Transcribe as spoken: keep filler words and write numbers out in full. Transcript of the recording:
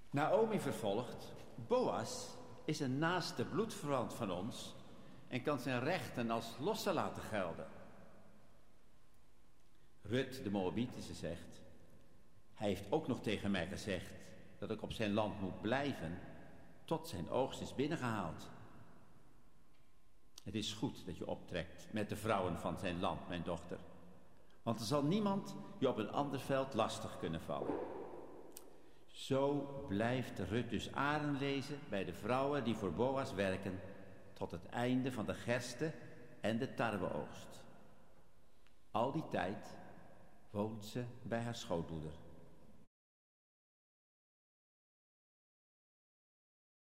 Naomi vervolgt: Boas is een naaste bloedverwant van ons en kan zijn rechten als losse laten gelden. Rut, de Moabitische, zegt: hij heeft ook nog tegen mij gezegd dat ik op zijn land moet blijven tot zijn oogst is binnengehaald. Het is goed dat je optrekt met de vrouwen van zijn land, mijn dochter, want er zal niemand je op een ander veld lastig kunnen vallen. Zo blijft Rut dus aren lezen bij de vrouwen die voor Boas werken tot het einde van de gerste- en de tarweoogst. Al die tijd woont ze bij haar schoonmoeder.